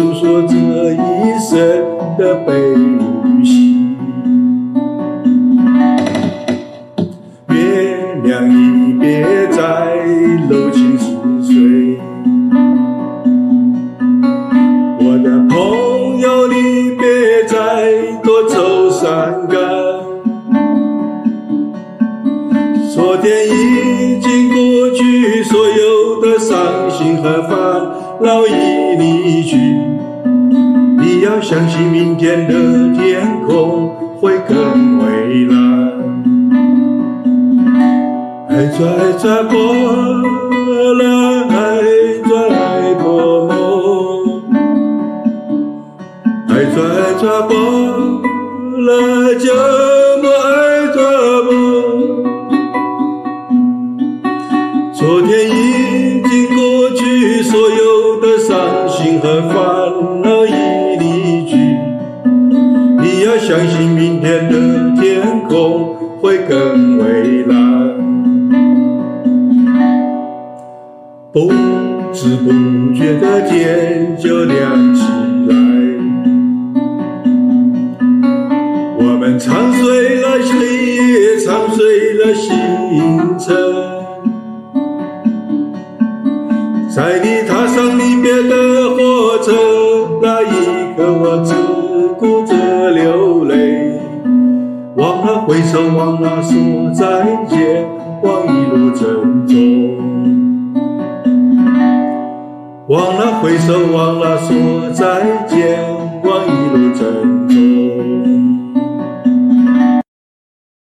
诉说这一生的悲与喜。月亮已别在柔情似水，我的朋友你别再多愁善感，昨天已经过去，所有的伤心和烦恼已离去，你要相信明天的天空会更蔚蓝。爱转过来，转过梦，爱转过来，就不爱做梦。昨天已经过去，所有的伤心和烦恼已离去，你要相信明天的天空会更蔚蓝。不知不觉的天就亮起来，我们唱碎了黑夜，唱碎了星辰，在你踏上离别的火车，那一刻我只顾着流泪，忘了挥手，忘了说再见，忘一路珍重。忘了挥手，忘了说再见，忘一路珍重。